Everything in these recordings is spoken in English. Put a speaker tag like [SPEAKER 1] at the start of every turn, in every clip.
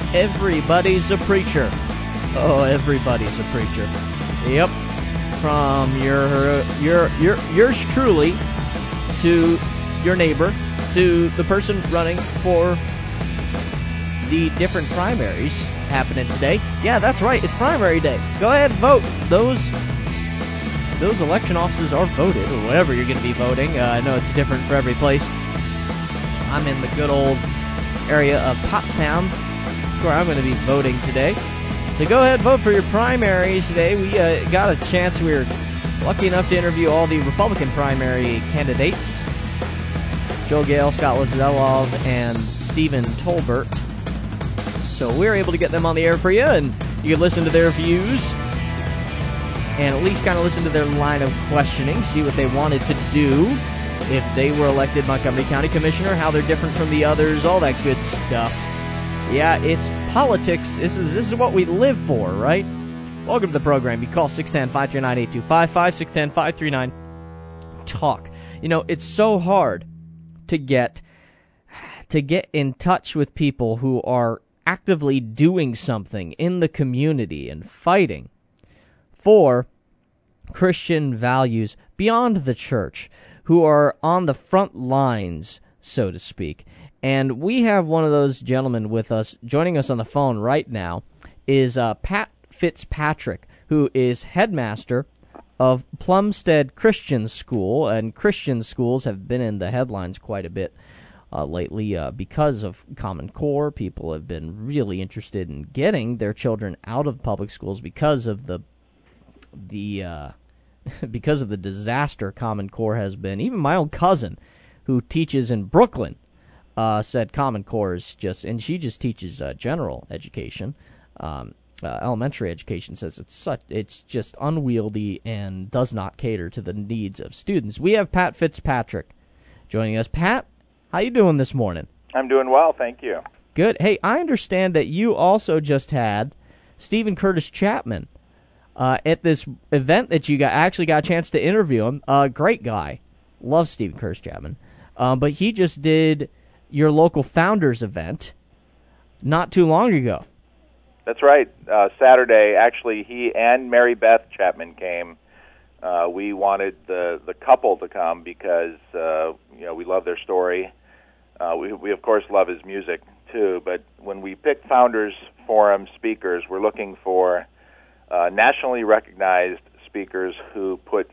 [SPEAKER 1] Everybody's a preacher. Oh, everybody's a preacher. Yep. From yours truly to your neighbor to the person running for the different primaries happening today. Yeah, that's right. It's primary day. Go ahead and vote. Those election offices are voted, or whatever you're going to be voting. I know it's different for every place. I'm in the good old area of Pottstown. That's where I'm going to be voting today. So go ahead and vote for your primaries today. We got a chance. We were lucky enough to interview all the Republican primary candidates. Joe Gale, Scott Lizelov, and Stephen Tolbert. So we were able to get them on the air for you, and you can listen to their views and at least kind of listen to their line of questioning, see what they wanted to do if they were elected Montgomery County Commissioner, how they're different from the others, all that good stuff. Yeah, it's politics. This is what we live for, right? Welcome to the program. You call 610-539-8255, 610-539-TALK. You know, it's so hard to get in touch with people who are actively doing something in the community and fighting for Christian values beyond the church, who are on the front lines, so to speak. And we have one of those gentlemen with us. Joining us on the phone right now is Pat Fitzpatrick, who is headmaster of Plumstead Christian School. And Christian schools have been in the headlines quite a bit lately because of Common Core. People have been really interested in getting their children out of public schools because of the disaster Common Core has been. Even my own cousin, who teaches in Brooklyn, said Common Core is just, and she just teaches general education, elementary education, says it's just unwieldy and does not cater to the needs of students. We have Pat Fitzpatrick joining us. Pat, how you doing this morning?
[SPEAKER 2] I'm doing well, thank you.
[SPEAKER 1] Good. Hey, I understand that you also just had Stephen Curtis Chapman at this event that you actually got a chance to interview him. Great guy. Love Stephen Curtis Chapman. But he just did your local Founders event not too long ago.
[SPEAKER 2] That's right. Saturday, actually, he and Mary Beth Chapman came. We wanted the couple to come because we love their story. We of course love his music too. But when we pick Founders Forum speakers, we're looking for nationally recognized speakers who put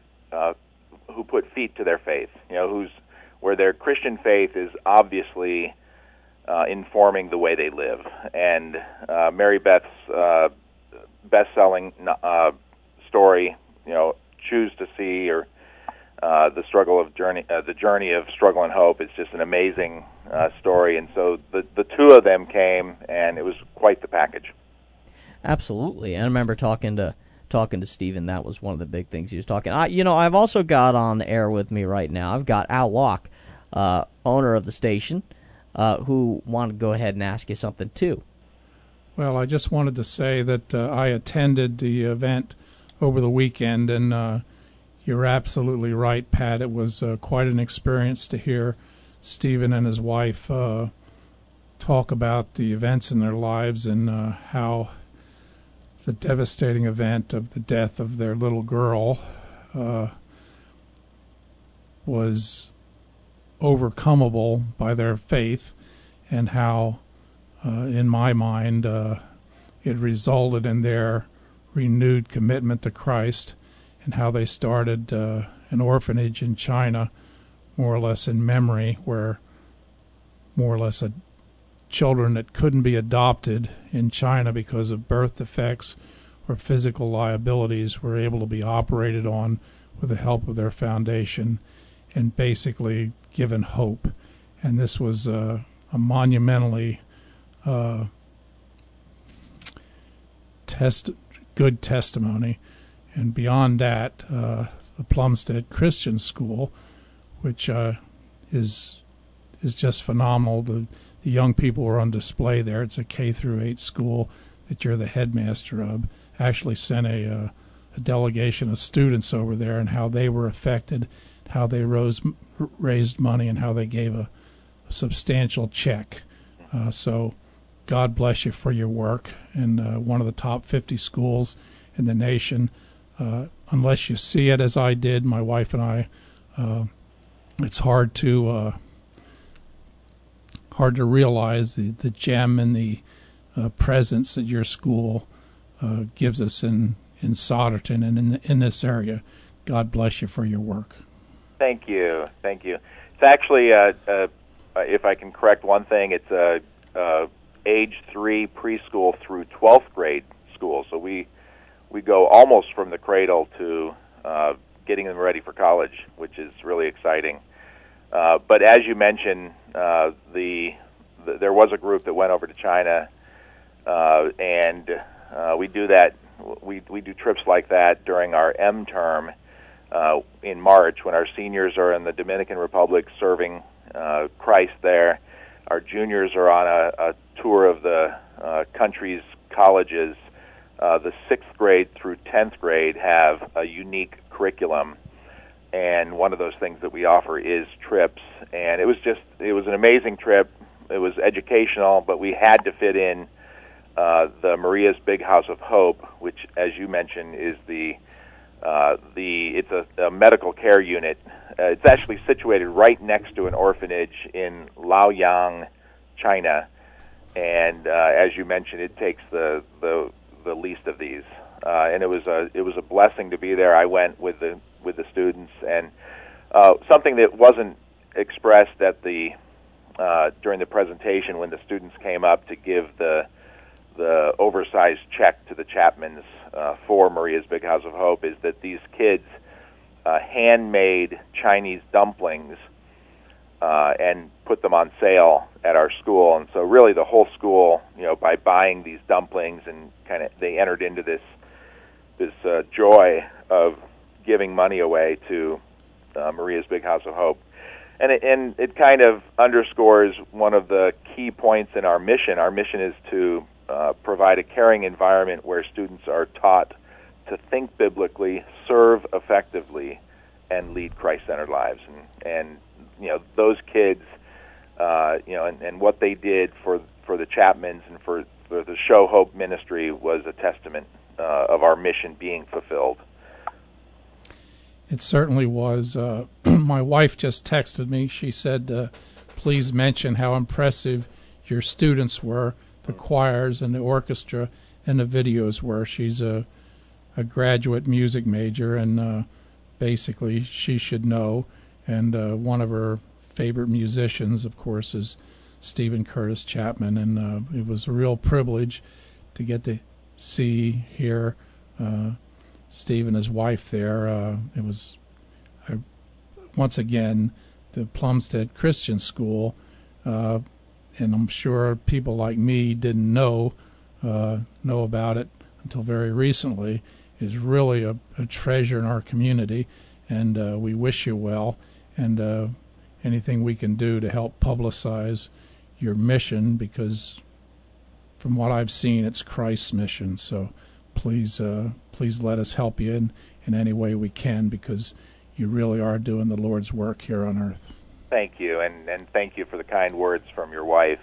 [SPEAKER 2] feet to their faith. Where their Christian faith is obviously informing the way they live. And Mary Beth's best-selling story, Choose to See, or the journey of struggle and hope, is just an amazing story. And so the two of them came, and it was quite the package.
[SPEAKER 1] Absolutely. I remember talking to Stephen. That was one of the big things he was talking. I've also got on the air with me right now, I've got Al Locke, owner of the station, who wanted to go ahead and ask you something too.
[SPEAKER 3] Well, I just wanted to say that I attended the event over the weekend, and you're absolutely right, Pat. It was quite an experience to hear Stephen and his wife talk about the events in their lives and how the devastating event of the death of their little girl was overcomable by their faith, and how, in my mind, it resulted in their renewed commitment to Christ, and how they started an orphanage in China, more or less in memory, where more or less children that couldn't be adopted in China because of birth defects or physical liabilities were able to be operated on with the help of their foundation and basically given hope. And this was a monumentally good testimony. And beyond that, the Plumstead Christian School, which is just phenomenal. The young people were on display there. It's a K-8 school that you're the headmaster of. Actually sent a delegation of students over there, and how they were affected, how they raised money, and how they gave a substantial check. So God bless you for your work, and one of the top 50 schools in the nation. Unless you see it as I did, my wife and I, it's hard to realize the gem and the presence that your school gives us in Solderton and in this area. God bless you for your work.
[SPEAKER 2] Thank you. It's actually, if I can correct one thing, it's age 3 preschool through 12th grade school. So we go almost from the cradle to getting them ready for college, which is really exciting. But as you mentioned, there was a group that went over to China, and we do that. We do trips like that during our M term in March, when our seniors are in the Dominican Republic serving Christ there. Our juniors are on a tour of the country's colleges. The 6th grade through 10th grade have a unique curriculum, and one of those things that we offer is trips. And it was an amazing trip. It was educational, but we had to fit in the Maria's Big House of Hope, which, as you mentioned, is it's a medical care unit. It's actually situated right next to an orphanage in Laoyang, China, and as you mentioned, it takes the least of these. And it was a blessing to be there. I went with the students, and something that wasn't expressed at during the presentation when the students came up to give the oversized check to the Chapmans for Maria's Big House of Hope is that these kids handmade Chinese dumplings and put them on sale at our school. And so really the whole school, by buying these dumplings, and they entered into this joy of giving money away to Maria's Big House of Hope. And it kind of underscores one of the key points in our mission. Our mission is to provide a caring environment where students are taught to think biblically, serve effectively, and lead Christ-centered lives. And those kids, and what they did for the Chapmans and for the Show Hope ministry was a testament of our mission being fulfilled.
[SPEAKER 3] It certainly was. My wife just texted me. She said, please mention how impressive your students were, the choirs and the orchestra and the videos were. She's a graduate music major, and basically she should know. And one of her favorite musicians, of course, is Stephen Curtis Chapman. And it was a real privilege to get to hear Steve and his wife there. It was, once again, the Plumstead Christian School, and I'm sure people like me didn't know about it until very recently, is really a treasure in our community, and we wish you well, and anything we can do to help publicize your mission, because from what I've seen, it's Christ's mission. So please let us help you in any way we can, because you really are doing the Lord's work here on earth.
[SPEAKER 2] Thank you, and thank you for the kind words from your wife.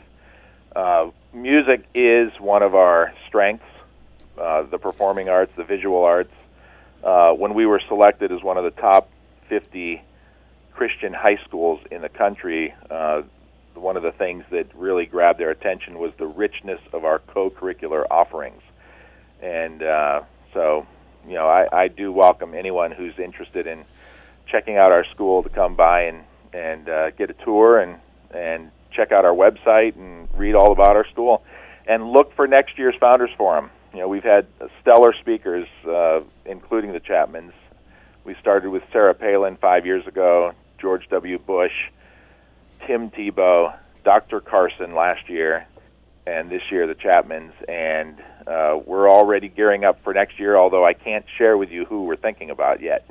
[SPEAKER 2] Music is one of our strengths, the performing arts, the visual arts. When we were selected as one of the top 50 Christian high schools in the country, one of the things that really grabbed their attention was the richness of our co-curricular offerings. And so, I do welcome anyone who's interested in checking out our school to come by and get a tour and check out our website and read all about our school. And look for next year's Founders Forum. We've had stellar speakers, including the Chapmans. We started with Sarah Palin 5 years ago, George W. Bush, Tim Tebow, Dr. Carson last year, and this year the Chapmans. And we're already gearing up for next year, although I can't share with you who we're thinking about yet.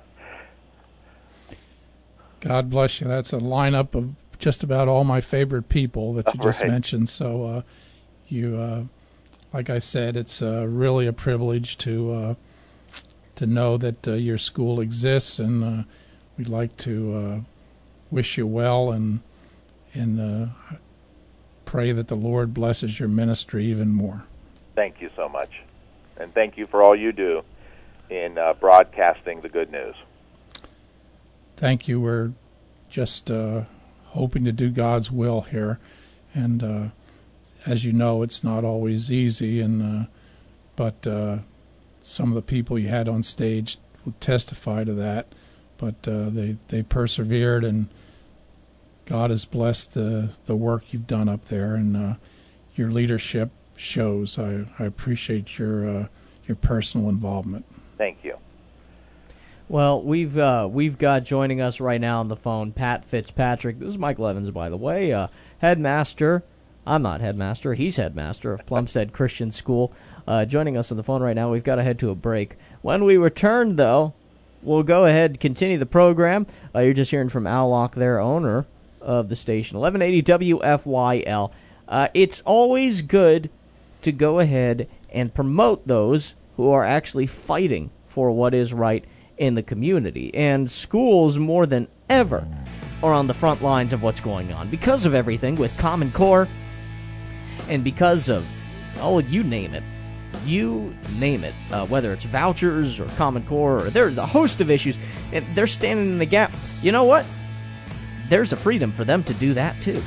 [SPEAKER 3] God bless you. That's a lineup of just about all my favorite people that you just mentioned. So like I said, it's really a privilege to know that your school exists, and we'd like to wish you well and pray that the Lord blesses your ministry even more.
[SPEAKER 2] Thank you so much. And thank you for all you do in broadcasting the good news.
[SPEAKER 3] Thank you. We're just hoping to do God's will here. And as you know, it's not always easy, but some of the people you had on stage would testify to that. But they persevered, and God has blessed the work you've done up there, and your leadership shows. I appreciate your personal involvement.
[SPEAKER 2] Thank you.
[SPEAKER 1] Well, we've got joining us right now on the phone Pat Fitzpatrick. This is Michael Evans, by the way, headmaster. I'm not headmaster. He's headmaster of Plumstead Christian School. Joining us on the phone right now. We've got to head to a break. When we return, though, we'll go ahead and continue the program. You're just hearing from Al Locke, their owner of the station, 1180 WFYL. It's always good to go ahead and promote those who are actually fighting for what is right in the community. And schools, more than ever, are on the front lines of what's going on because of everything with Common Core and because of, you name it. You name it, whether it's vouchers or Common Core, or there's a host of issues, and they're standing in the gap. You know what? There's a freedom for them to do that, too.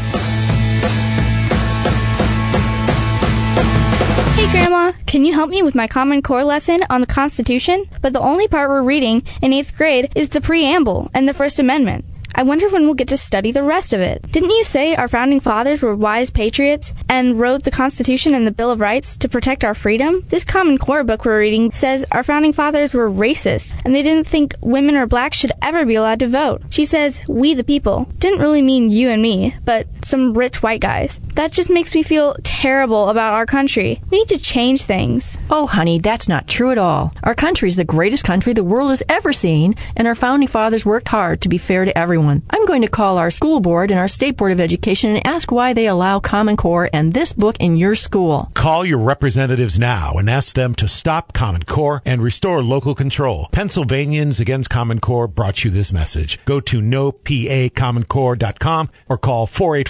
[SPEAKER 4] Hey Grandma, can you help me with my Common Core lesson on the Constitution? But the only part we're reading in 8th grade is the preamble and the First Amendment. I wonder when we'll get to study the rest of it. Didn't you say our founding fathers were wise patriots and wrote the Constitution and the Bill of Rights to protect our freedom? This Common Core book we're reading says our founding fathers were racist and they didn't think women or blacks should ever be allowed to vote. She says, we the people. Didn't really mean you and me, but some rich white guys. That just makes me feel terrible about our country. We need to change things.
[SPEAKER 5] Oh, honey, that's not true at all. Our country is the greatest country the world has ever seen, and our founding fathers worked hard to be fair to everyone. I'm going to call our school board and our State Board of Education and ask why they allow Common Core and this book in your school.
[SPEAKER 6] Call your representatives now and ask them to stop Common Core and restore local control. Pennsylvanians Against Common Core brought you this message. Go to nopacommoncore.com or call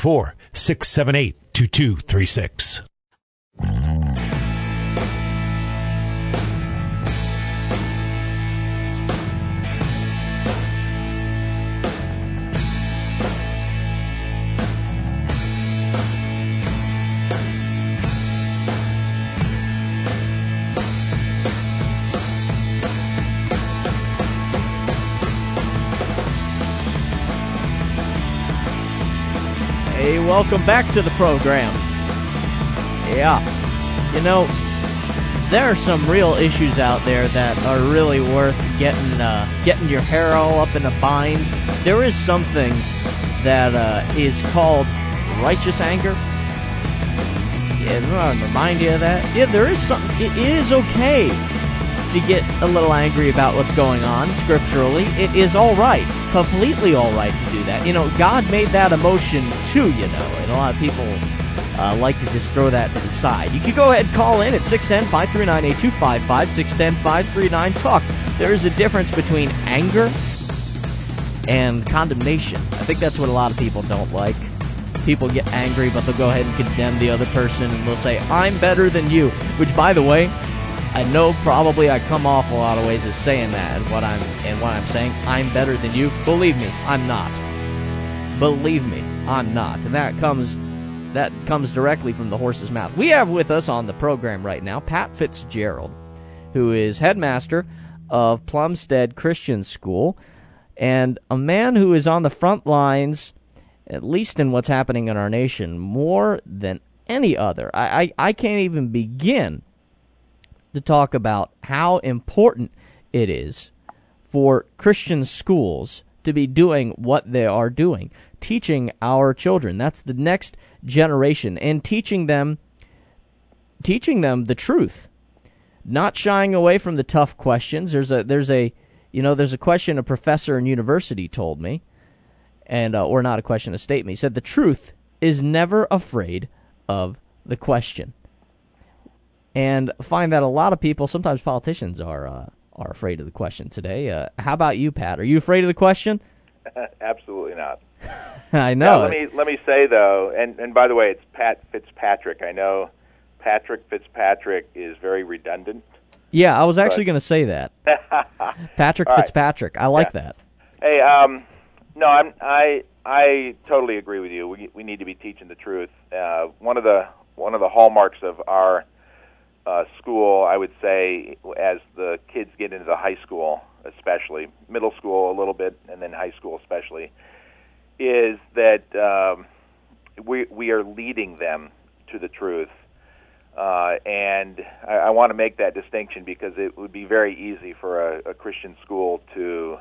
[SPEAKER 6] 484-678-2236.
[SPEAKER 1] Hey, welcome back to the program. Yeah, you know, there are some real issues out there that are really worth getting your hair all up in a bind. There is something that is called righteous anger. Yeah, I want to remind you of that. Yeah, there is something. It is okay to get a little angry about what's going on scripturally. It is all right, completely all right to do that. You know, God made that emotion too, you know, and a lot of people like to just throw that to the side. You can go ahead and call in at 610-539-8255, 610-539-TALK. There is a difference between anger and condemnation. I think that's what a lot of people don't like. People get angry, but they'll go ahead and condemn the other person, and they'll say, I'm better than you, which, by the way, I know probably I come off a lot of ways as saying that, and what I'm saying, I'm better than you. Believe me, I'm not. Believe me, I'm not. And that comes directly from the horse's mouth. We have with us on the program right now Pat Fitzgerald, who is headmaster of Plumstead Christian School, and a man who is on the front lines, at least in what's happening in our nation, more than any other. I can't even begin to talk about how important it is for Christian schools to be doing what they are doing, teaching our children. That's the next generation, and teaching them the truth, not shying away from the tough questions. There's a question a professor in university told me, and or not a question, a statement. He said the truth is never afraid of the question. And find that a lot of people, sometimes politicians, are afraid of the question today. How about you, Pat? Are you afraid of the question?
[SPEAKER 2] Absolutely not.
[SPEAKER 1] I know.
[SPEAKER 2] Let me say though, and by the way, it's Pat Fitzpatrick. I know Patrick Fitzpatrick is very redundant.
[SPEAKER 1] Yeah, I was actually going to say that. Patrick Fitzpatrick. I like that.
[SPEAKER 2] Hey, no, I totally agree with you. We need to be teaching the truth. One of the hallmarks of our school, I would say, as the kids get into the high school, especially middle school a little bit, and then high school especially, is that we are leading them to the truth. And I want to make that distinction because it would be very easy for a Christian school to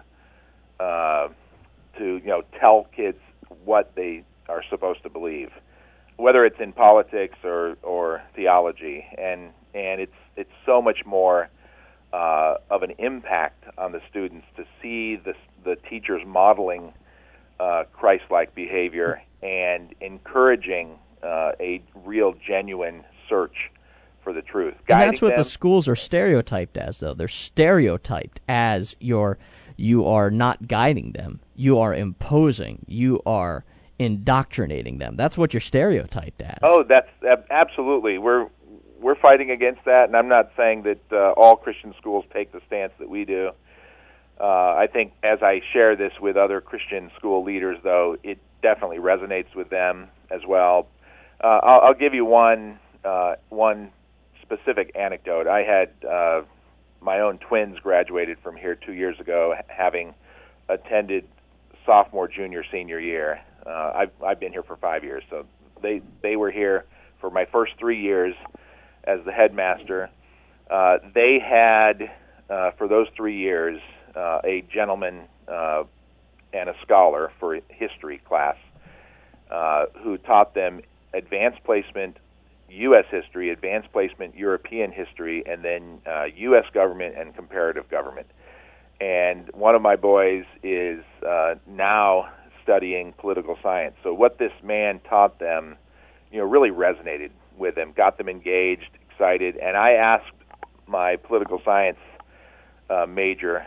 [SPEAKER 2] tell kids what they are supposed to believe, whether it's in politics or theology, and it's so much more of an impact on the students to see the teachers modeling Christ-like behavior and encouraging a real, genuine search for the truth.
[SPEAKER 1] And that's what the schools are stereotyped as, though. They're stereotyped as you are not guiding them. You are imposing. You are indoctrinating them. That's what you're stereotyped as.
[SPEAKER 2] Oh, that's absolutely. We're fighting against that, and I'm not saying that all Christian schools take the stance that we do. I think as I share this with other Christian school leaders, though, it definitely resonates with them as well. I'll give you one specific anecdote. I had my own twins graduated from here 2 years ago, having attended sophomore, junior, senior year. I've been here for 5 years, so they were here for my first 3 years as the headmaster. They had, for those 3 years, a gentleman and a scholar for history class who taught them advanced placement U.S. history, advanced placement European history, and then U.S. government and comparative government. And one of my boys is now studying political science. So what this man taught them, really resonated with them, got them engaged, excited. And I asked my political science major,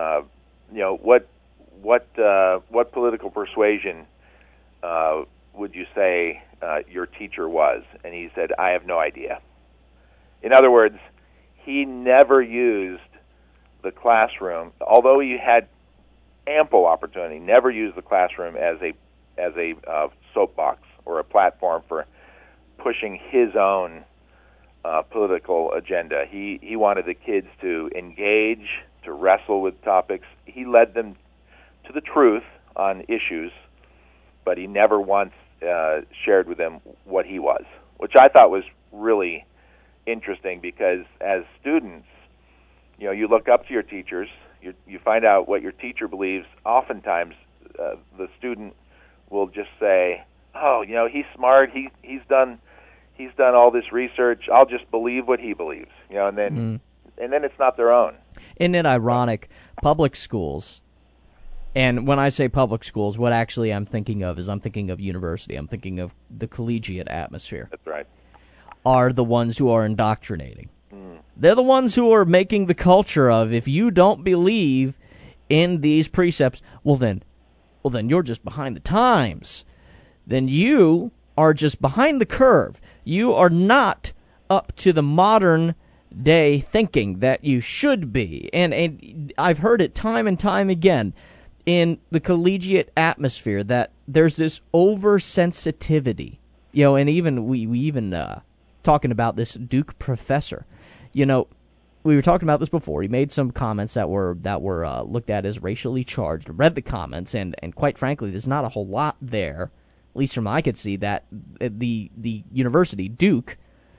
[SPEAKER 2] what political persuasion would you say your teacher was? And he said, I have no idea. In other words, he never used the classroom, although he had ample opportunity, never used the classroom as a soapbox or a platform for pushing his own political agenda. He wanted the kids to engage, to wrestle with topics. He led them to the truth on issues, but he never once shared with them what he was, which I thought was really interesting because as students, you look up to your teachers, you find out what your teacher believes. Oftentimes, the student will just say, "Oh, he's smart. He's done all this research. I'll just believe what he believes." And then it's not their own.
[SPEAKER 1] Isn't it ironic? Public schools. And when I say public schools, what actually I'm thinking of is I'm thinking of university. I'm thinking of the collegiate atmosphere.
[SPEAKER 2] That's right.
[SPEAKER 1] Are the ones who are indoctrinating. They're the ones who are making the culture of, if you don't believe in these precepts, well then you're just behind the times. Then you are just behind the curve. You are not up to the modern day thinking that you should be. And I've heard it time and time again in the collegiate atmosphere that there's this oversensitivity, and even we talking about this Duke professor, we were talking about this before. He made some comments that were looked at as racially charged. Read the comments, and quite frankly, there's not a whole lot there, at least from I could see, that the university Duke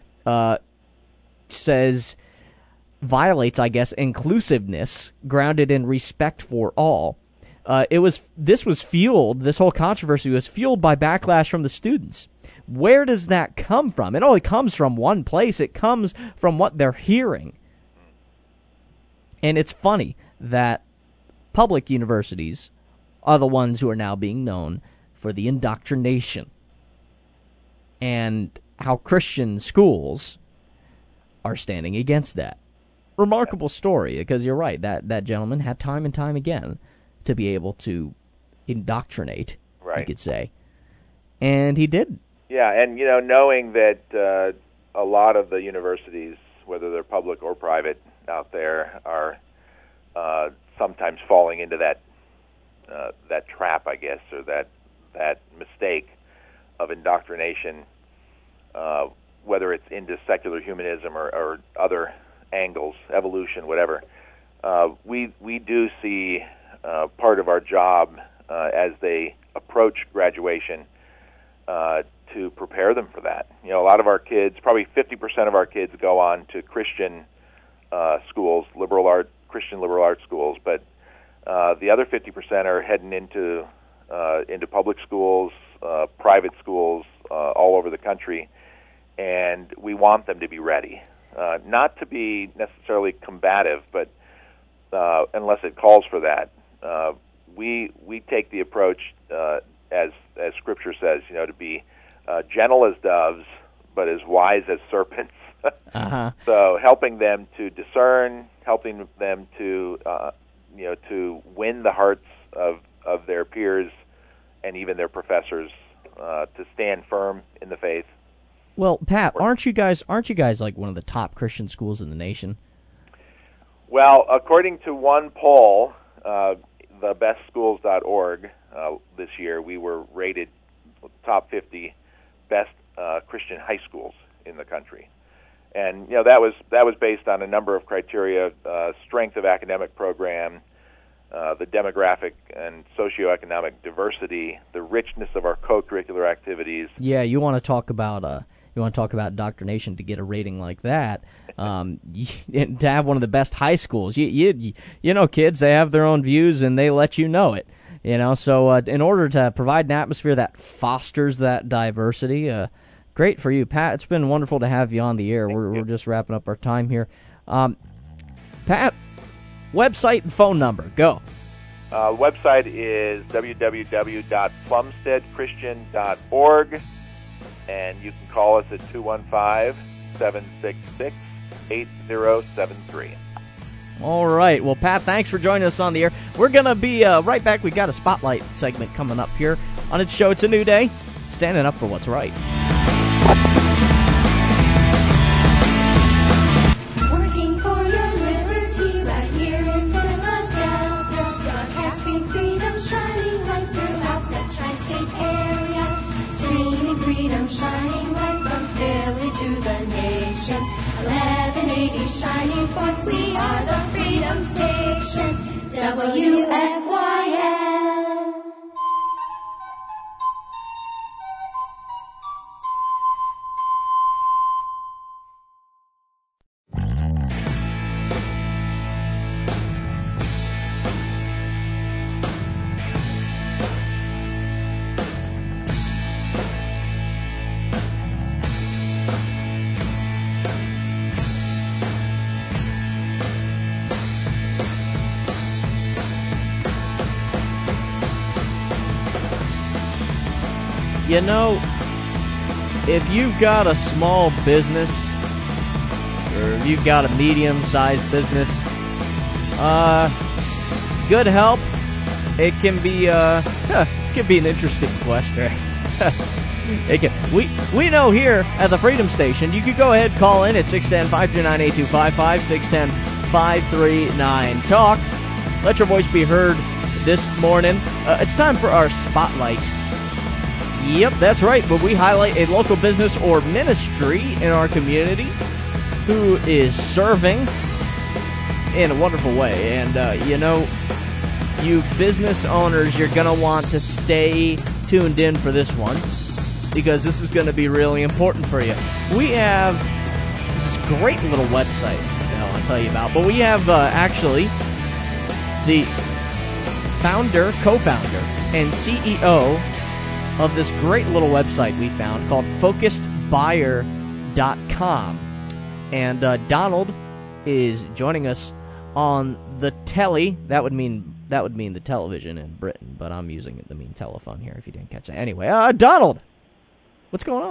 [SPEAKER 1] says violates, I guess, inclusiveness grounded in respect for all. This whole controversy was fueled by backlash from the students. Where does that come from? It only comes from one place. It comes from what they're hearing. And it's funny that public universities are the ones who are now being known for the indoctrination, and how Christian schools are standing against that. Remarkable story, because you're right, that gentleman had time and time again to be able to indoctrinate
[SPEAKER 2] Right.
[SPEAKER 1] you could say. And he did.
[SPEAKER 2] Yeah, and knowing that a lot of the universities, whether they're public or private out there, are sometimes falling into that trap, I guess, or that mistake of indoctrination, whether it's into secular humanism or other angles, evolution, whatever. We do see part of our job as they approach graduation to prepare them for that. A lot of our kids, probably 50% of our kids, go on to Christian schools, Christian liberal arts schools, but the other 50% are heading into public schools, private schools all over the country, and we want them to be ready. Not to be necessarily combative, but unless it calls for that, we take the approach, as Scripture says, to be gentle as doves, but as wise as serpents.
[SPEAKER 1] Uh-huh.
[SPEAKER 2] So helping them to discern, helping them to to win the hearts of their peers and even their professors, to stand firm in the faith.
[SPEAKER 1] Well, Pat, aren't you guys like one of the top Christian schools in the nation?
[SPEAKER 2] Well, according to one poll, thebestschools.org, this year, we were rated top 50 best Christian high schools in the country. And that was based on a number of criteria: strength of academic program, the demographic and socioeconomic diversity, the richness of our co-curricular activities.
[SPEAKER 1] Yeah, you want to talk about indoctrination to get a rating like that. To have one of the best high schools, you know, kids, they have their own views and they let you know it. So in order to provide an atmosphere that fosters that diversity, great for you, Pat. It's been wonderful to have you on the air. We're just wrapping up our time here. Pat, website and phone number, go.
[SPEAKER 2] Website is www.plumsteadchristian.org, and you can call us at 215-766-8073.
[SPEAKER 1] All right. Well, Pat, thanks for joining us on the air. We're going to be right back. We've got a Spotlight segment coming up here on its show. It's a new day, standing up for what's right.
[SPEAKER 7] Working for your liberty right here in Philadelphia. Broadcasting freedom, shining light throughout the tri-state area. Singing freedom, shining light from Philly to the nations. 1180 shining forth, we are the Freedom Station, WFYL.
[SPEAKER 1] You know, if you've got a small business, or if you've got a medium-sized business, good help, it can be an interesting quest, right? We know here at the Freedom Station, you could go ahead and call in at 610-529-8255, 610-539-TALK. Let your voice be heard this morning. It's time for our Spotlight. Yep, that's right, but we highlight a local business or ministry in our community who is serving in a wonderful way. And, you business owners, you're going to want to stay tuned in for this one because this is going to be really important for you. We have this great little website that I'll tell you about, but we have actually the founder, co-founder, and CEO of this great little website we found called FocusedBuyer.com. And Donald is joining us on the telly. That would mean the television in Britain, but I'm using it to mean telephone here if you didn't catch that. Anyway, Donald, what's going on?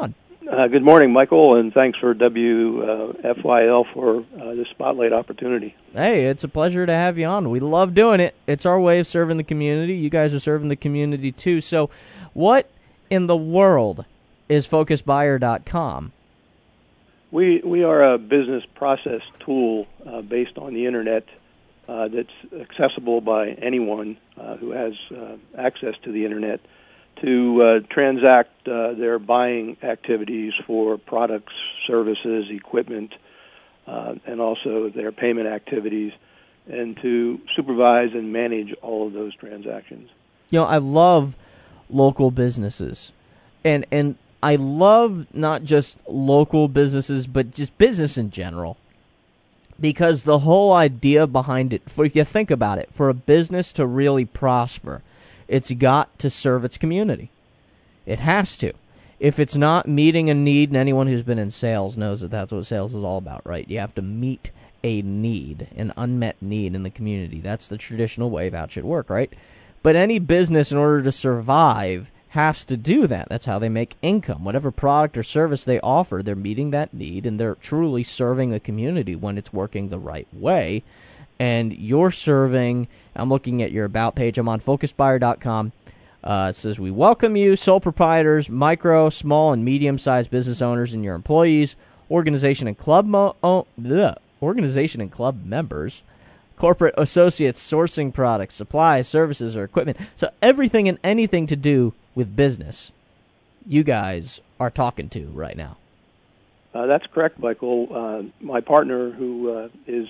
[SPEAKER 8] Good morning, Michael, and thanks for WFYL for this spotlight opportunity.
[SPEAKER 1] Hey, it's a pleasure to have you on. We love doing it. It's our way of serving the community. You guys are serving the community, too. So what in the world is FocusBuyer.com?
[SPEAKER 8] We are a business process tool based on the Internet that's accessible by anyone who has access to the Internet to transact their buying activities for products, services, equipment, and also their payment activities, and to supervise and manage all of those transactions.
[SPEAKER 1] You know, I love local businesses, and I love not just local businesses, but just business in general, because the whole idea behind it, if you think about it, for a business to really prosper, it's got to serve its community. It has to. If it's not meeting a need, and anyone who's been in sales knows that that's what sales is all about, right? You have to meet a need, an unmet need in the community. That's the traditional way of how it should work, right? But any business, in order to survive, has to do that. That's how they make income. Whatever product or service they offer, they're meeting that need, and they're truly serving the community when it's working the right way. And you're serving, I'm looking at your About page, I'm on FocusBuyer.com. It says, we welcome you, sole proprietors, micro, small, and medium-sized business owners and your employees, organization and club members, corporate associates sourcing products, supplies, services, or equipment. So everything and anything to do with business, you guys are talking to right now.
[SPEAKER 8] That's correct, Michael. My partner, who is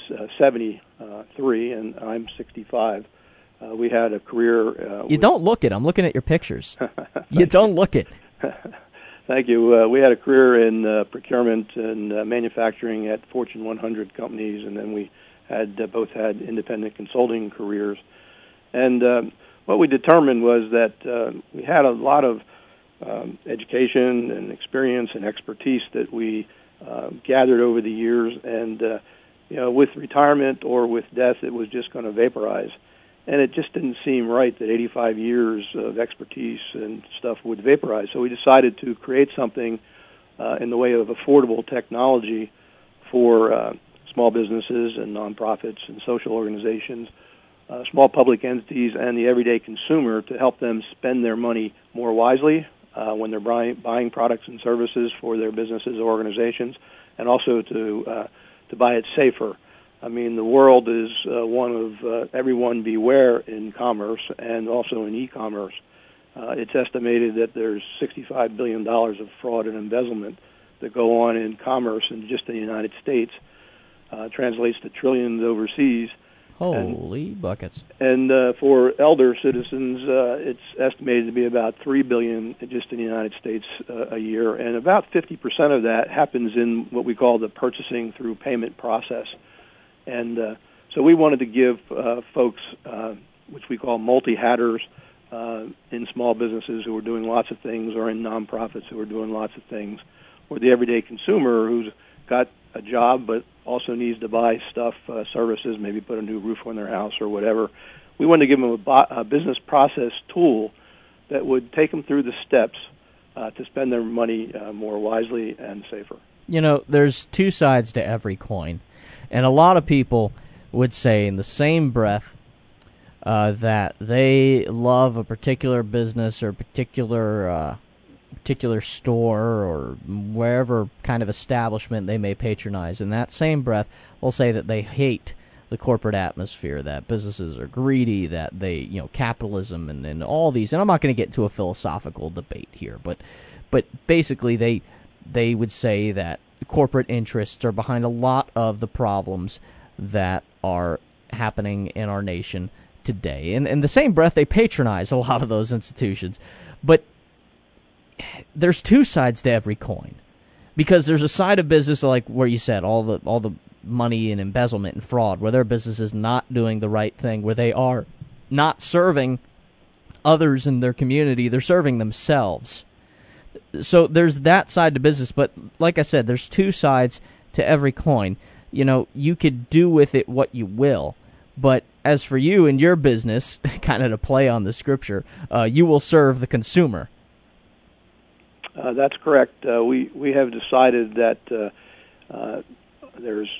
[SPEAKER 8] 73, and I'm 65, we had a career...
[SPEAKER 1] you don't look it. I'm looking at your pictures. You don't look it.
[SPEAKER 8] Thank you. We had a career in procurement and manufacturing at Fortune 100 companies, and then we had both had independent consulting careers. And what we determined was that we had a lot of education and experience and expertise that we gathered over the years, and with retirement or with death, it was just going to vaporize. And it just didn't seem right that 85 years of expertise and stuff would vaporize. So we decided to create something in the way of affordable technology for small businesses and nonprofits and social organizations, small public entities, and the everyday consumer to help them spend their money more wisely when they're buying products and services for their businesses or organizations, and also to buy it safer. I mean, the world is one of everyone beware in commerce and also in e-commerce. It's estimated that there's $65 billion of fraud and embezzlement that go on in commerce and just in the United States. Translates to trillions overseas.
[SPEAKER 1] Holy buckets.
[SPEAKER 8] And for elder citizens, it's estimated to be about $3 billion just in the United States a year, and about 50% of that happens in what we call the purchasing through payment process. And so we wanted to give folks, which we call multi-hatters, in small businesses who are doing lots of things, or in nonprofits who are doing lots of things, or the everyday consumer who's got a job but also needs to buy stuff, services, maybe put a new roof on their house or whatever. We wanted to give them a business process tool that would take them through the steps to spend their money more wisely and safer.
[SPEAKER 1] You know, there's two sides to every coin. And a lot of people would say in the same breath that they love a particular business or particular store or wherever kind of establishment they may patronize. In that same breath, they'll say that they hate the corporate atmosphere, that businesses are greedy, that they, capitalism and all these. And I'm not going to get into a philosophical debate here, but basically they would say that corporate interests are behind a lot of the problems that are happening in our nation today. And in the same breath, they patronize a lot of those institutions. But there's two sides to every coin, because there's a side of business like where you said all the money and embezzlement and fraud, where their business is not doing the right thing, where they are not serving others in their community, they're serving themselves. So there's that side to business, but like I said, there's two sides to every coin. You could do with it what you will, but as for you and your business, kind of to play on the scripture, you will serve the consumer.
[SPEAKER 8] That's correct. We have decided that there's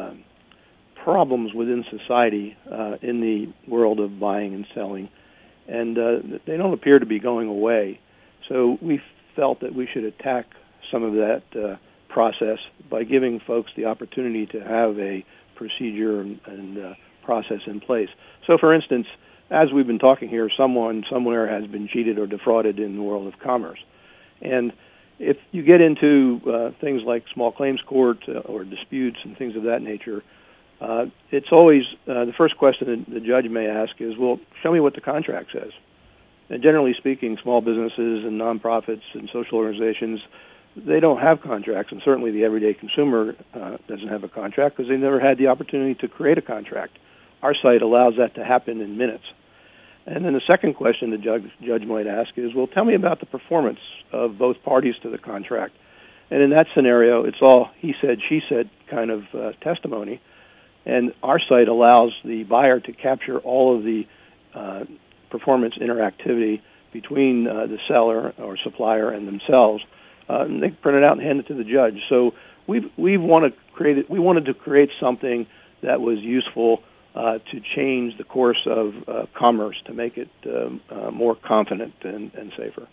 [SPEAKER 8] problems within society in the world of buying and selling, and they don't appear to be going away. So we felt that we should attack some of that process by giving folks the opportunity to have a procedure and process in place. So, for instance, as we've been talking here, someone somewhere has been cheated or defrauded in the world of commerce. And if you get into things like small claims court or disputes and things of that nature, it's always the first question the judge may ask is, well, show me what the contract says. And generally speaking, small businesses and nonprofits and social organizations, they don't have contracts, and certainly the everyday consumer doesn't have a contract because they never had the opportunity to create a contract. Our site allows that to happen in minutes. And then the second question the judge might ask is, well, tell me about the performance of both parties to the contract. And in that scenario, it's all he said, she said kind of testimony. And our site allows the buyer to capture all of the performance interactivity between the seller or supplier and themselves. And they print it out and hand it to the judge. So we wanted to create something that was useful to change the course of commerce, to make it more confident and safer.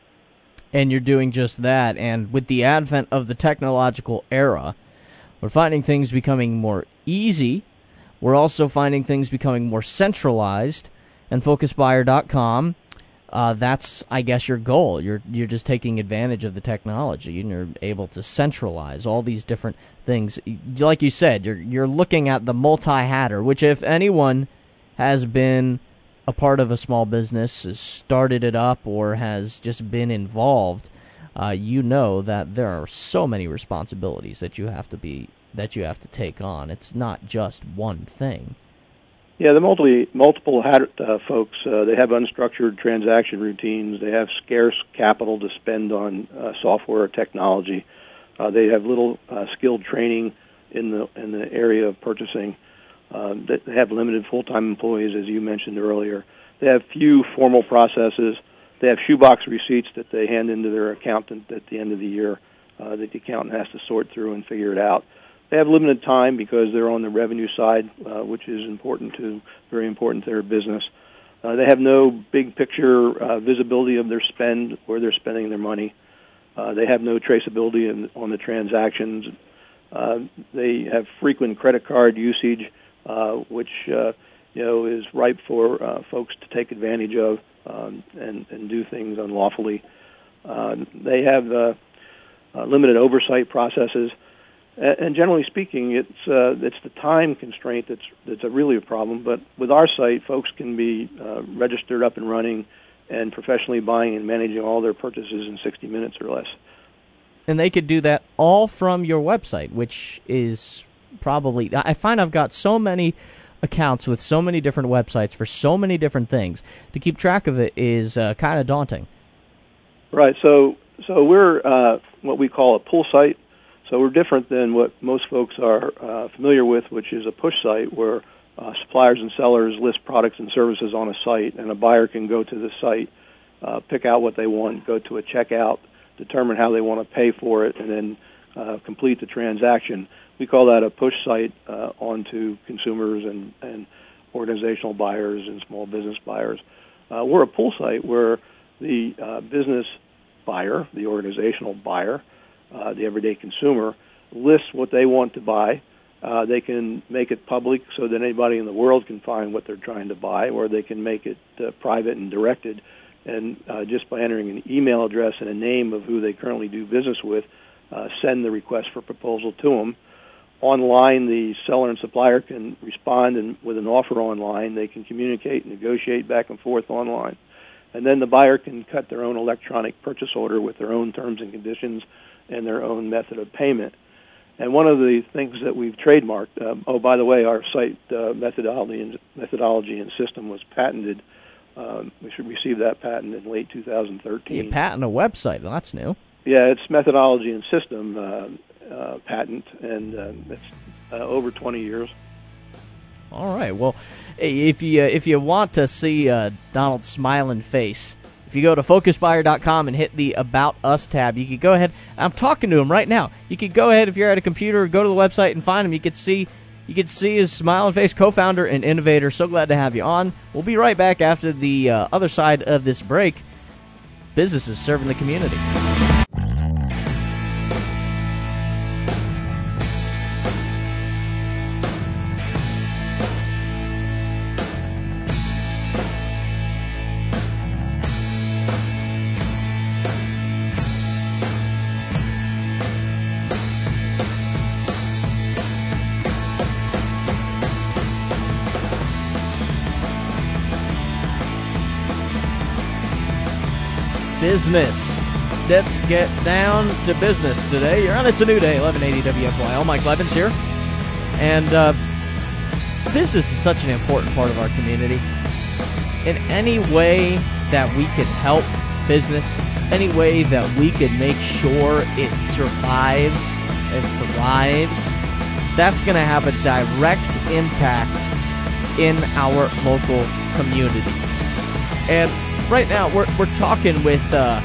[SPEAKER 1] And you're doing just that. And with the advent of the technological era, we're finding things becoming more easy. We're also finding things becoming more centralized. And FocusBuyer.com, that's, I guess, your goal. You're just taking advantage of the technology, and you're able to centralize all these different things. Like you said, you're looking at the multi-hatter, which if anyone has been a part of a small business, has started it up, or has just been involved, you know that there are so many responsibilities that you have to take on. It's not just one thing.
[SPEAKER 8] Yeah, the multiple folks, they have unstructured transaction routines. They have scarce capital to spend on software or technology. They have little skilled training in the area of purchasing. They have limited full-time employees, as you mentioned earlier. They have few formal processes. They have shoebox receipts that they hand into their accountant at the end of the year that the accountant has to sort through and figure it out. They have limited time because they're on the revenue side, which is very important to their business. They have no big picture visibility of their spend, where they're spending their money. They have no traceability on the transactions. They have frequent credit card usage, which is ripe for folks to take advantage of and do things unlawfully. They have limited oversight processes. And generally speaking, it's the time constraint that's really a problem. But with our site, folks can be registered, up and running, and professionally buying and managing all their purchases in 60 minutes or less.
[SPEAKER 1] And they could do that all from your website, which is probably... I find I've got so many accounts with so many different websites for so many different things. To keep track of it is kind of daunting.
[SPEAKER 8] Right. So we're what we call a pull site. So we're different than what most folks are familiar with, which is a push site where suppliers and sellers list products and services on a site, and a buyer can go to the site, pick out what they want, go to a checkout, determine how they want to pay for it, and then complete the transaction. We call that a push site onto consumers and organizational buyers and small business buyers. We're a pull site where the business buyer, the organizational buyer, the everyday consumer, lists what they want to buy. They can make it public so that anybody in the world can find what they're trying to buy, or they can make it private and directed. And just by entering an email address and a name of who they currently do business with, send the request for proposal to them. Online, the seller and supplier can respond, and with an offer online, they can communicate and negotiate back and forth online. And then the buyer can cut their own electronic purchase order with their own terms and conditions and their own method of payment. And one of the things that we've trademarked, by the way, our site methodology and system was patented. We should receive that patent in late 2013.
[SPEAKER 1] You patent a website. Well, that's new.
[SPEAKER 8] Yeah, it's methodology and system patent, and it's over 20 years.
[SPEAKER 1] All right. Well, if you want to see Donald's smiling face If you go to focusbuyer.com and hit the About Us tab, you could go ahead. I'm talking to him right now. You could go ahead, if you're at a computer, go to the website and find him. You could see his smiling face, co-founder and innovator. So glad to have you on. We'll be right back after the other side of this break. Businesses serving the community. Business. Let's get down to business today. You're on It's a New Day, 1180 WFYL. Mike Levins here. And business is such an important part of our community. In any way that we can help business, any way that we can make sure it survives and thrives, that's going to have a direct impact in our local community. And right now, we're talking with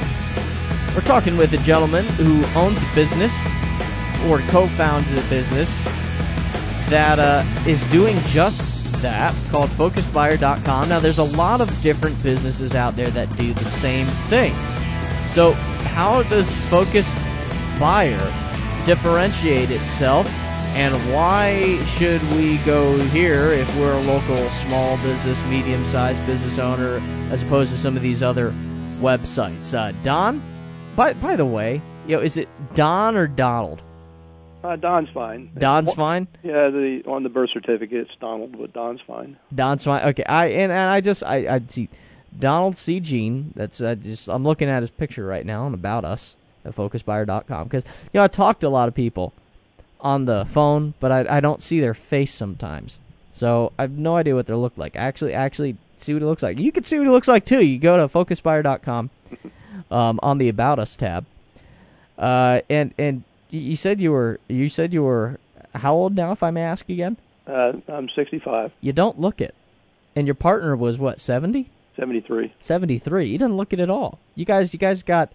[SPEAKER 1] a gentleman who owns a business or co-founds a business that is doing just that, called FocusBuyer.com. Now, there's a lot of different businesses out there that do the same thing. So, how does Focus Buyer differentiate itself, and why should we go here if we're a local small business, medium-sized business owner, as opposed to some of these other websites? Don, by the way, is it Don or Donald?
[SPEAKER 8] Don's fine.
[SPEAKER 1] Don's fine?
[SPEAKER 8] Yeah, on the birth certificate it's Donald, but Don's fine.
[SPEAKER 1] Don's fine. Okay, I see Donald C. Jean. That's I'm looking at his picture right now on About Us at FocusBuyer.com because I talk to a lot of people on the phone, but I don't see their face sometimes, so I have no idea what they look like. Actually, see what it looks like. You can see what it looks like too. You go to FocusBuyer.com on the About Us tab, and you said you were how old now, if I may ask again?
[SPEAKER 8] I'm 65.
[SPEAKER 1] You don't look it. And your partner was what, 70?
[SPEAKER 8] 73.
[SPEAKER 1] 73. You didn't look it at all. You guys got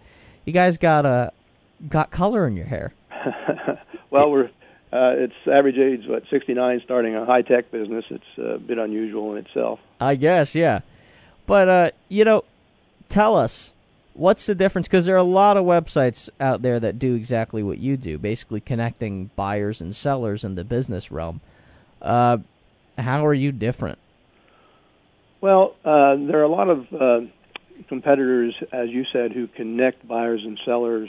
[SPEAKER 1] color in your hair.
[SPEAKER 8] Well, it's average age 69, starting a high tech business. It's a bit unusual in itself.
[SPEAKER 1] I guess, yeah. But tell us, what's the difference? Because there are a lot of websites out there that do exactly what you do, basically connecting buyers and sellers in the business realm. How are you different?
[SPEAKER 8] Well, there are a lot of competitors, as you said, who connect buyers and sellers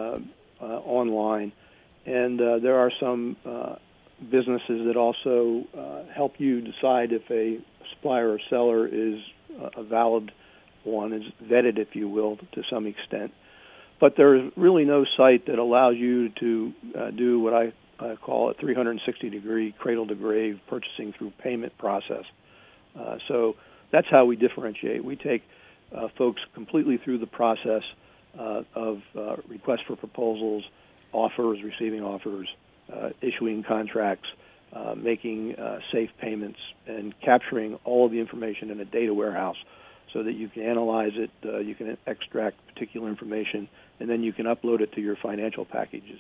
[SPEAKER 8] online. And there are some businesses that also help you decide if a supplier or seller is a valid one, is vetted, if you will, to some extent. But there's really no site that allows you to do what I call a 360-degree cradle-to-grave purchasing through payment process. So that's how we differentiate. We take folks completely through the process of request for proposals, offers, receiving offers, issuing contracts, making safe payments, and capturing all of the information in a data warehouse so that you can analyze it, you can extract particular information, and then you can upload it to your financial packages.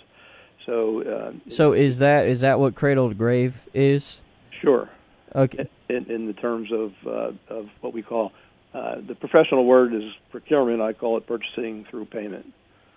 [SPEAKER 8] So
[SPEAKER 1] is that what Cradle to Grave is?
[SPEAKER 8] Sure.
[SPEAKER 1] Okay.
[SPEAKER 8] In the terms of what we call, the professional word is procurement, I call it purchasing through payment.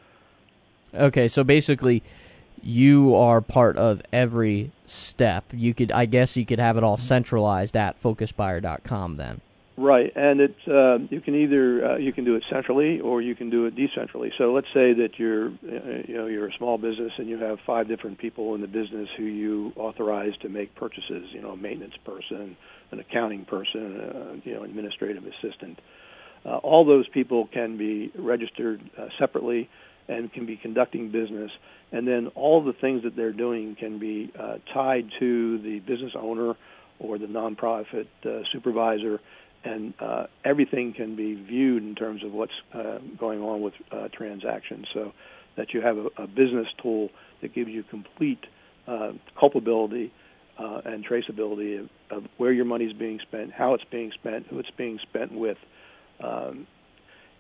[SPEAKER 1] Okay, so basically, you are part of every step. I guess you could have it all centralized at FocusBuyer.com then.
[SPEAKER 8] Right, and it's you can either you can do it centrally or you can do it decentrally. So let's say that you're a small business and you have 5 different people in the business who you authorize to make purchases. A maintenance person, an accounting person, administrative assistant. All those people can be registered separately and can be conducting business, and then all the things that they're doing can be tied to the business owner or the nonprofit supervisor, and everything can be viewed in terms of what's going on with transactions, so that you have a business tool that gives you complete culpability and traceability of where your money is being spent, how it's being spent, who it's being spent with.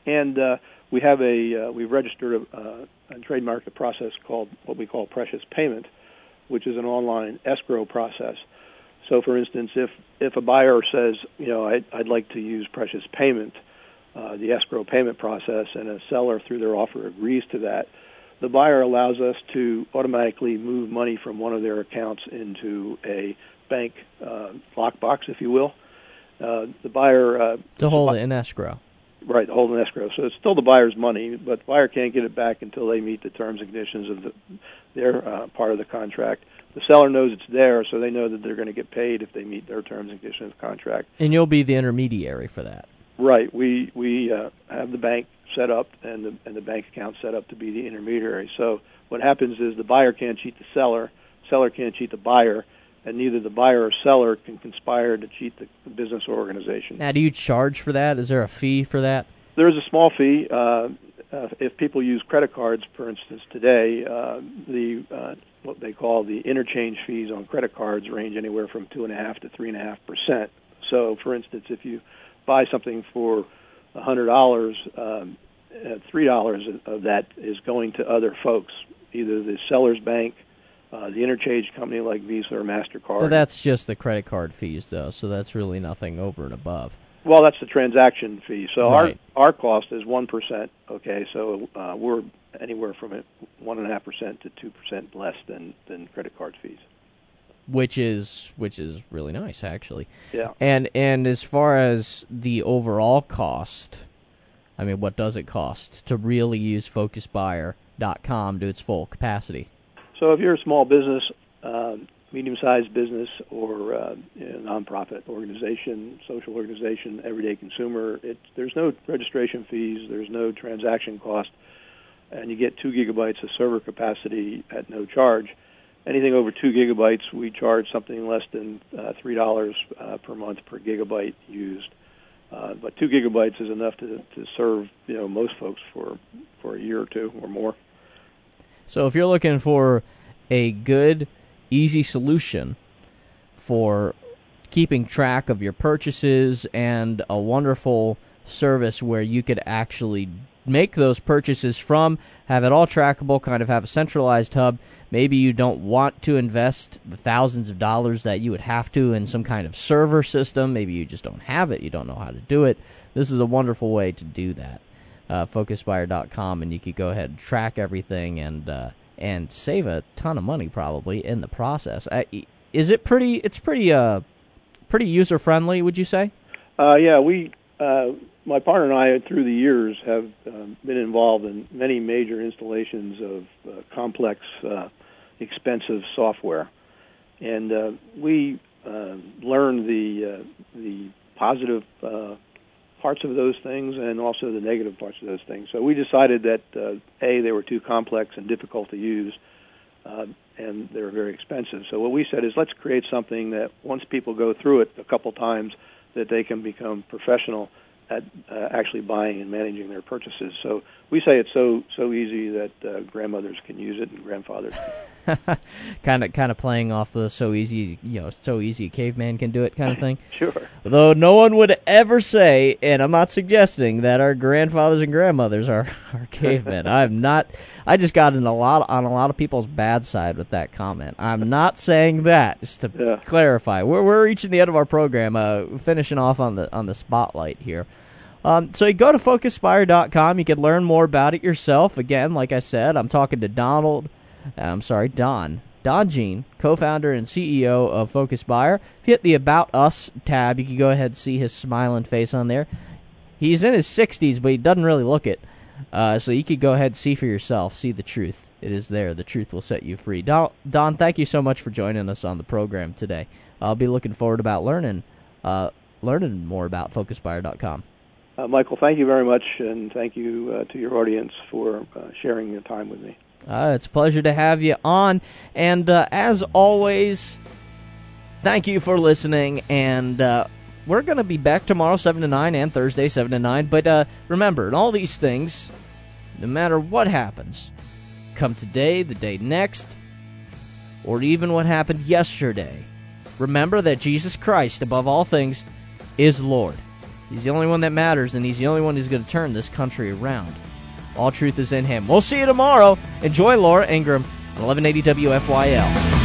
[SPEAKER 8] And we've registered and trademarked a process called what we call Precious Payment, which is an online escrow process. So, for instance, if a buyer says, I'd like to use Precious Payment, the escrow payment process, and a seller through their offer agrees to that, the buyer allows us to automatically move money from one of their accounts into a bank lockbox, if you will. The buyer
[SPEAKER 1] to hold it in escrow.
[SPEAKER 8] Right, to hold in escrow. So it's still the buyer's money, but the buyer can't get it back until they meet the terms and conditions of their part of the contract. The seller knows it's there, so they know that they're going to get paid if they meet their terms and conditions of the contract.
[SPEAKER 1] And you'll be the intermediary for that.
[SPEAKER 8] Right. We have the bank set up and the bank account set up to be the intermediary. So what happens is the buyer can't cheat the seller can't cheat the buyer, and neither the buyer or seller can conspire to cheat the business or organization.
[SPEAKER 1] Now, do you charge for that? Is there a fee for that?
[SPEAKER 8] There is a small fee. If people use credit cards, for instance, today, what they call the interchange fees on credit cards range anywhere from 2.5% to 3.5%. So, for instance, if you buy something for $100, $3 of that is going to other folks, either the seller's bank, the interchange company like Visa or MasterCard.
[SPEAKER 1] Well, that's just the credit card fees, though, so that's really nothing over and above.
[SPEAKER 8] Well, that's the transaction fee. So
[SPEAKER 1] right.
[SPEAKER 8] our cost is 1%. Okay, so we're anywhere from 1.5% to 2% less than credit card fees.
[SPEAKER 1] Which is really nice, actually.
[SPEAKER 8] Yeah.
[SPEAKER 1] And as far as the overall cost, I mean, what does it cost to really use FocusBuyer.com to its full capacity?
[SPEAKER 8] So if you're a small business, medium-sized business, or a nonprofit organization, social organization, everyday consumer, there's no registration fees, there's no transaction cost, and you get 2 gigabytes of server capacity at no charge. Anything over 2 gigabytes, we charge something less than $3 per month per gigabyte used. But 2 gigabytes is enough to serve most folks for a year or two or more.
[SPEAKER 1] So if you're looking for a good, easy solution for keeping track of your purchases and a wonderful service where you could actually make those purchases from, have it all trackable, kind of have a centralized hub. Maybe you don't want to invest the thousands of dollars that you would have to in some kind of server system. Maybe you just don't have it. You don't know how to do it. This is a wonderful way to do that. FocusBuyer.com, and you could go ahead and track everything and save a ton of money probably in the process. Is it pretty? It's pretty user friendly, would you say?
[SPEAKER 8] Yeah, my partner and I, through the years, have been involved in many major installations of complex, expensive software, and we learned the positive parts of those things and also the negative parts of those things. So we decided that, they were too complex and difficult to use, and they were very expensive. So what we said is, let's create something that once people go through it a couple times, that they can become professional at actually buying and managing their purchases. So we say it's so easy that grandmothers can use it and grandfathers can.
[SPEAKER 1] kind of playing off the so easy a caveman can do it kind of thing.
[SPEAKER 8] Sure.
[SPEAKER 1] Though no one would ever say, and I'm not suggesting that our grandfathers and grandmothers are cavemen. I just got on a lot of people's bad side with that comment. I'm not saying that, just to clarify. We're reaching the end of our program, finishing off on the spotlight here. So you go to FocusBuyer.com. You can learn more about it yourself. Again, like I said, I'm talking to Don Jean, co-founder and CEO of FocusBuyer. If you hit the About Us tab, you can go ahead and see his smiling face on there. He's in his 60s, but he doesn't really look it. So you could go ahead and see for yourself, see the truth. It is there. The truth will set you free. Don, thank you so much for joining us on the program today. I'll be looking forward about learning more about FocusBuyer.com.
[SPEAKER 8] Michael, thank you very much, and thank you to your audience for sharing your time with me.
[SPEAKER 1] It's a pleasure to have you on, and as always, thank you for listening, and we're going to be back tomorrow 7 to 9 and Thursday 7 to 9, but remember, in all these things, no matter what happens, come today, the day next, or even what happened yesterday, remember that Jesus Christ, above all things, is Lord. He's the only one that matters, and he's the only one who's going to turn this country around. All truth is in him. We'll see you tomorrow. Enjoy Laura Ingraham on 1180 WFYL.